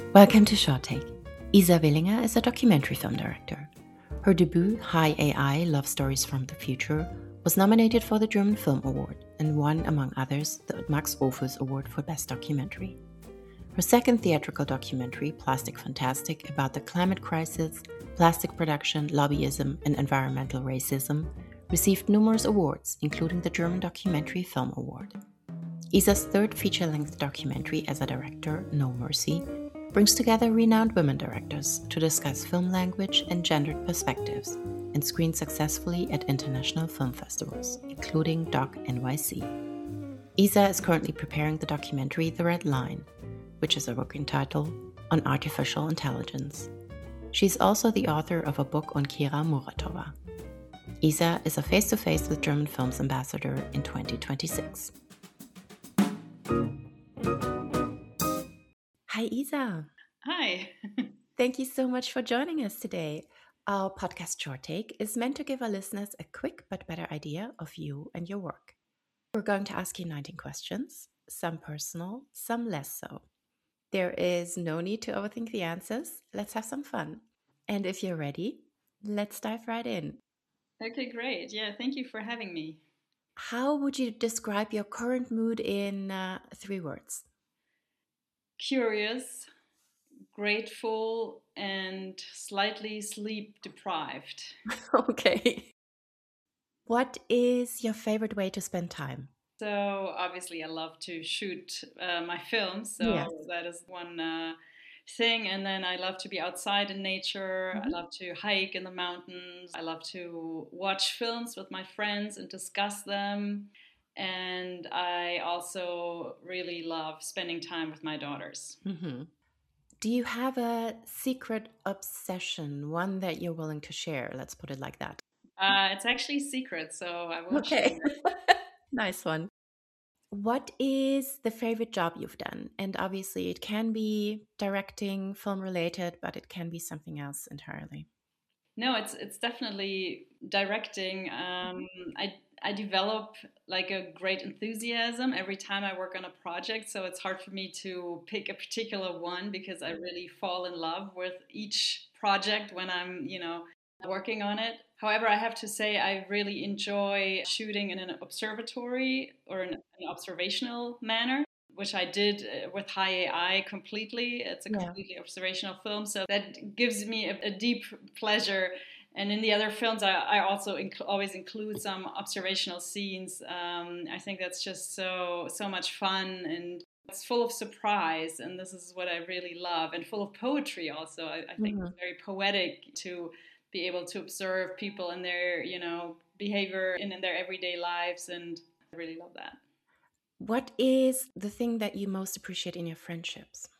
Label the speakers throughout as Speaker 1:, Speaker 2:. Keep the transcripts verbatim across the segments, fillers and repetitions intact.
Speaker 1: Welcome to Short Take. Isa Willinger is a documentary film director. Her debut, High A I Love Stories from the Future, was nominated for the German Film Award and won, among others, the Max Ophüls Award for Best Documentary. Her second theatrical documentary, Plastic Fantastic, about the climate crisis, plastic production, lobbyism, and environmental racism, received numerous awards, including the German Documentary Film Award. Isa's third feature-length documentary as a director, No Mercy, brings together renowned women directors to discuss film language and gendered perspectives and screen successfully at international film festivals, including Doc N Y C. Isa is currently preparing the documentary The Red Line, which is a working title, on artificial intelligence. She's also the author of a book on Kira Muratova. Isa is a Face-to-Face with German Films ambassador in twenty twenty-six. Hi, Isa.
Speaker 2: Hi.
Speaker 1: Thank you so much for joining us today. Our podcast Short Take is meant to give our listeners a quick but better idea of you and your work. We're going to ask you nineteen questions, some personal, some less so. There is no need to overthink the answers. Let's have some fun. And if you're ready, let's dive right in.
Speaker 2: Okay, great. Yeah, thank you for having me.
Speaker 1: How would you describe your current mood in uh, three words?
Speaker 2: Curious, grateful, and slightly sleep deprived.
Speaker 1: Okay. What is your favorite way to spend time?
Speaker 2: So, obviously, I love to shoot uh, my films. So,
Speaker 1: Yes.
Speaker 2: that is one uh, thing. And then I love to be outside in nature.
Speaker 1: Mhm.
Speaker 2: I love to hike in the mountains. I love to watch films with my friends and discuss them. And I also really love spending time with my daughters.
Speaker 1: Mm-hmm. Do you have a secret obsession, one that you're willing to share? Let's put it like that.
Speaker 2: Uh, it's actually secret, so I won't share.
Speaker 1: Okay. Nice one. What is the favorite job you've done? And obviously, it can be directing, film related, but it can be something else entirely.
Speaker 2: No, it's it's definitely directing. Um, I I develop like a great enthusiasm every time I work on a project, so it's hard for me to pick a particular one because I really fall in love with each project when I'm, you know, working on it. However, I have to say I really enjoy shooting in an observatory or in an observational manner, which I did uh, with High A I completely. It's a
Speaker 1: Yeah.
Speaker 2: completely observational film, so that gives me a, a deep pleasure. And in the other films, I, I also inc- always include some observational scenes. Um, I think that's just so so much fun, and it's full of surprise. And this is what I really love, and full of poetry also. I, I think
Speaker 1: Mhm.
Speaker 2: it's very poetic to be able to observe people and their, you know, behavior in, in their everyday lives, and I really love that.
Speaker 1: What is the thing that you most appreciate in your friendships?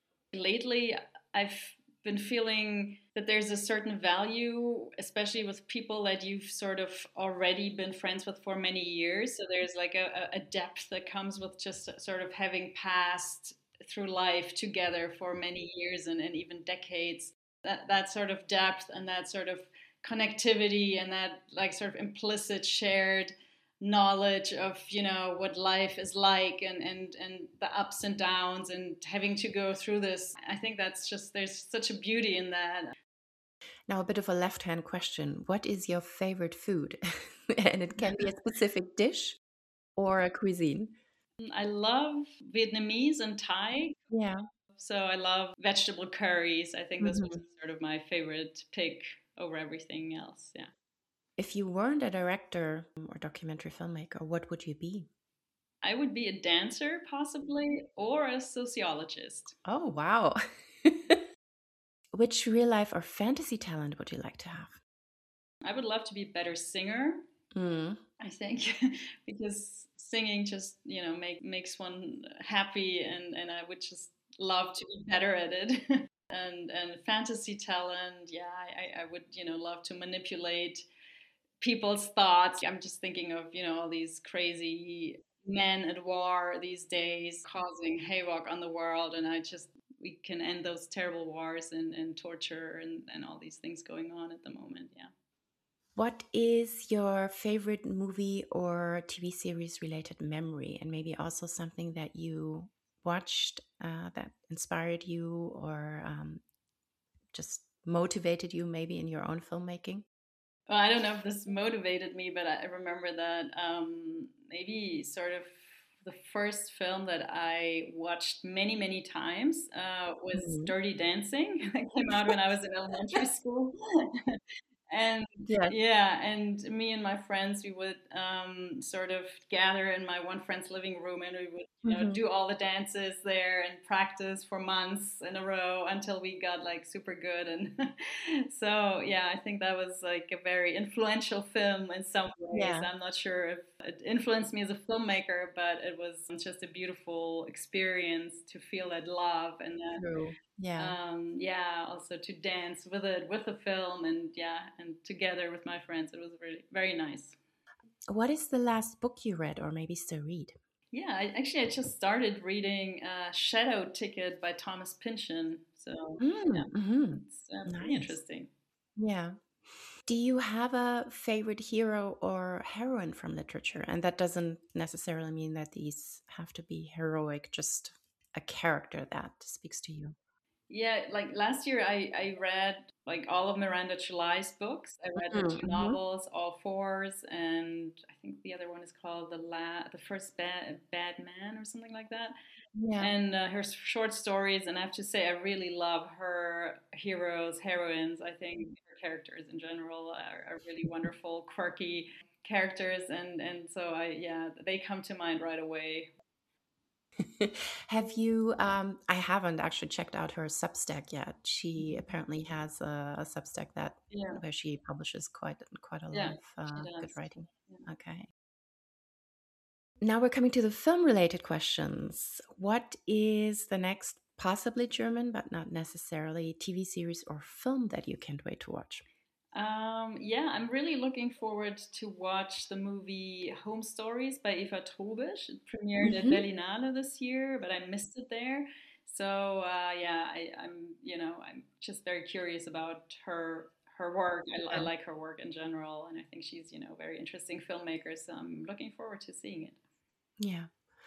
Speaker 2: Lately, I've been feeling that there's a certain value, especially with people that you've sort of already been friends with for many years. So there's like a, a depth that comes with just sort of having passed through life together for many years and, and even decades. That, that sort of depth and that sort of connectivity and that like sort of implicit shared knowledge of, you know, what life is like and and and the ups and downs and having to go through this. I think that's just, there's such a beauty in that.
Speaker 1: Now, a bit of a left hand question. What is your favorite food? And it can be a specific dish or a cuisine.
Speaker 2: I love Vietnamese and Thai,
Speaker 1: Yeah.
Speaker 2: so I love vegetable curries. I think this was
Speaker 1: Mhm.
Speaker 2: sort of my favorite pick over everything else. Yeah,
Speaker 1: If you weren't a director or documentary filmmaker, what would you be?
Speaker 2: I would be a dancer possibly, or a sociologist.
Speaker 1: Oh, wow. Which real life or fantasy talent would you like to have?
Speaker 2: I would love to be a better singer,
Speaker 1: Mm.
Speaker 2: I think, because singing just, you know, make makes one happy, and and I would just love to be better at it. and and fantasy talent, yeah, I I would, you know, love to manipulate people's thoughts. I'm just thinking of, you know, all these crazy men at war these days causing havoc on the world, and I just, we can end those terrible wars and, and torture and, and all these things going on at the moment. Yeah.
Speaker 1: What is your favorite movie or T V series related memory? And maybe also something that you watched uh, that inspired you or um, just motivated you maybe in your own filmmaking?
Speaker 2: Well, I don't know if this motivated me, but I remember that um, maybe sort of the first film that I watched many, many times uh, was
Speaker 1: Mhm.
Speaker 2: Dirty Dancing. That came out when I was in elementary school. And
Speaker 1: Yes.
Speaker 2: yeah, and me and my friends, we would um, sort of gather in my one friend's living room, and we would, you know,
Speaker 1: Hmm.
Speaker 2: do all the dances there and practice for months in a row until we got like super good. And so, yeah, I think that was like a very influential film in some ways.
Speaker 1: Yeah.
Speaker 2: I'm not sure if it influenced me as a filmmaker, but it was just a beautiful experience to feel that love and that
Speaker 1: True. Yeah.
Speaker 2: um, yeah, also to dance with it, with the film, and yeah, and together with my friends. It was really very nice.
Speaker 1: What is the last book you read or maybe still read?
Speaker 2: Yeah, I, actually, I just started reading uh, Shadow Ticket by Thomas Pynchon. So yeah,
Speaker 1: Mm-hmm.
Speaker 2: it's uh, pretty
Speaker 1: Nice.
Speaker 2: interesting.
Speaker 1: Yeah. Do you have a favorite hero or heroine from literature? And that doesn't necessarily mean that these have to be heroic, just a character that speaks to you.
Speaker 2: Yeah, like last year I, I read like all of Miranda July's books. I read her two
Speaker 1: Mm-hmm.
Speaker 2: novels, All Fours, and I think the other one is called The La The First Bad Bad Man or something like that.
Speaker 1: Yeah.
Speaker 2: And uh, her short stories, and I have to say I really love her heroes, heroines. I think her characters in general are, are really wonderful, quirky characters, and and so I yeah they come to mind right away.
Speaker 1: Have you? Um, I haven't actually checked out her Substack yet. She apparently has a, a Substack that
Speaker 2: Yeah,
Speaker 1: where she publishes quite quite a lot
Speaker 2: yeah,
Speaker 1: of
Speaker 2: she
Speaker 1: uh, good
Speaker 2: does.
Speaker 1: writing.
Speaker 2: Yeah.
Speaker 1: Okay. Now we're coming to the film related questions. What is the next, possibly German, but not necessarily, T V series or film that you can't wait to watch?
Speaker 2: Um, yeah, I'm really looking forward to watch the movie Home Stories by Eva Trobisch. It premiered at
Speaker 1: Hmm.
Speaker 2: Berlinale this year, but I missed it there. So uh, yeah, I, I'm you know I'm just very curious about her her work. I, I
Speaker 1: Yeah.
Speaker 2: like her work in general, and I think she's you know a very interesting filmmaker. So I'm looking forward to seeing it.
Speaker 1: Yeah.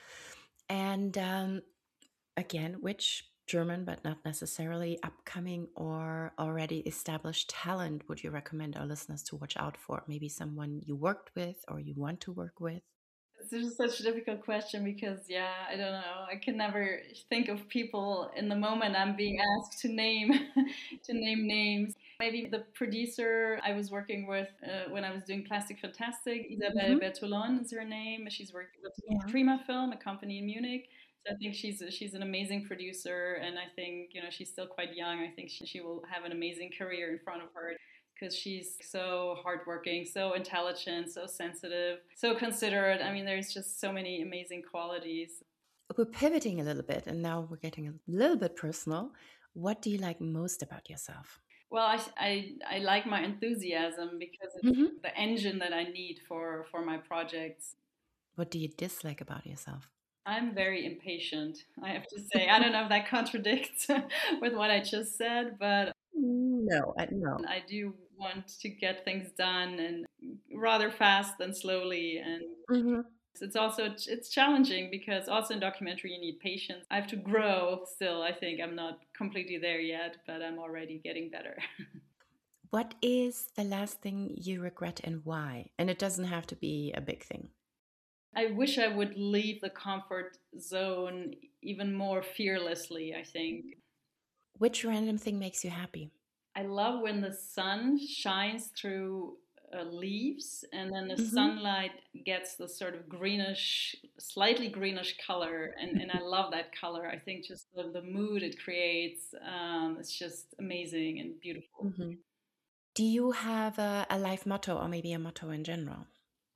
Speaker 1: And um, again, which German, but not necessarily upcoming or already established talent would you recommend our listeners to watch out for? Maybe someone you worked with or you want to work with?
Speaker 2: It's just such a difficult question because, yeah, I don't know. I can never think of people in the moment I'm being asked to name to name names. Maybe the producer I was working with uh, when I was doing Plastic Fantastic, Isabelle
Speaker 1: Hmm.
Speaker 2: Bertolon is her name. She's working with
Speaker 1: Yeah.
Speaker 2: Prima Film, a company in Munich. So I think she's she's an amazing producer, and I think you know she's still quite young. I think she, she will have an amazing career in front of her because she's so hardworking, so intelligent, so sensitive, so considerate. I mean, there's just so many amazing qualities.
Speaker 1: We're pivoting a little bit and now we're getting a little bit personal. What do you like most about yourself?
Speaker 2: Well, I, I, I like my enthusiasm because it's
Speaker 1: Hmm.
Speaker 2: the engine that I need for, for my projects.
Speaker 1: What do you dislike about yourself?
Speaker 2: I'm very impatient, I have to say. I don't know if that contradicts with what I just said, but
Speaker 1: No, I, no.
Speaker 2: I do want to get things done and rather fast than slowly. And
Speaker 1: Hmm.
Speaker 2: it's also it's challenging because also in documentary you need patience. I have to grow still. I think I'm not completely there yet, but I'm already getting better.
Speaker 1: What is the last thing you regret and why? And it doesn't have to be a big thing.
Speaker 2: I wish I would leave the comfort zone even more fearlessly, I think.
Speaker 1: Which random thing makes you happy?
Speaker 2: I love when the sun shines through uh, leaves and then the
Speaker 1: Hmm.
Speaker 2: sunlight gets the sort of greenish, slightly greenish color. And, and I love that color. I think just the, the mood it creates, um, it's just amazing and beautiful.
Speaker 1: Hmm. Do you have a, a life motto or maybe a motto in general?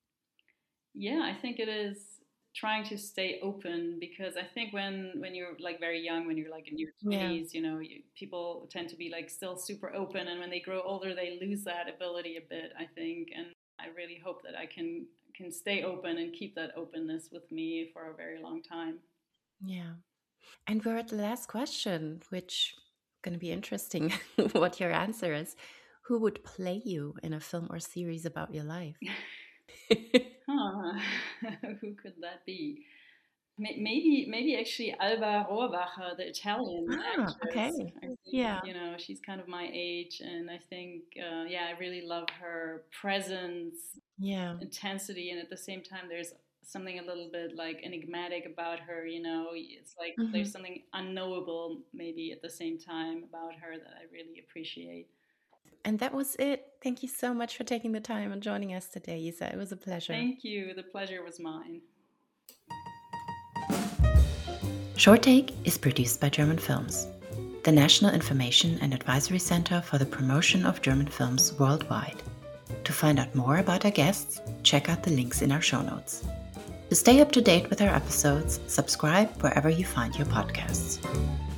Speaker 2: Yeah, I think it is trying to stay open because I think when when you're like very young, when you're like in your
Speaker 1: Yeah.
Speaker 2: twenties, you know, you, people tend to be like still super open, and when they grow older, they lose that ability a bit, I think. And I really hope that I can can stay open and keep that openness with me for a very long time.
Speaker 1: Yeah. And we're at the last question, which going to be interesting what your answer is. Who would play you in a film or series about your life?
Speaker 2: Huh. Who could that be? Maybe, maybe actually Alba Rohrwacher, the Italian
Speaker 1: Ah, okay.
Speaker 2: actress. I think,
Speaker 1: Yeah.
Speaker 2: you know, she's kind of my age, and I think, uh, yeah, I really love her presence,
Speaker 1: Yeah.
Speaker 2: intensity, and at the same time, there's something a little bit like enigmatic about her. You know, it's like
Speaker 1: Mm-hmm.
Speaker 2: there's something unknowable, maybe at the same time, about her that I really appreciate.
Speaker 1: And that was it. Thank you so much for taking the time and joining us today, Isa. It was a pleasure.
Speaker 2: Thank you. The pleasure was mine.
Speaker 1: Short Take is produced by German Films, the National Information and Advisory Center for the Promotion of German Films worldwide. To find out more about our guests, check out the links in our show notes. To stay up to date with our episodes, subscribe wherever you find your podcasts.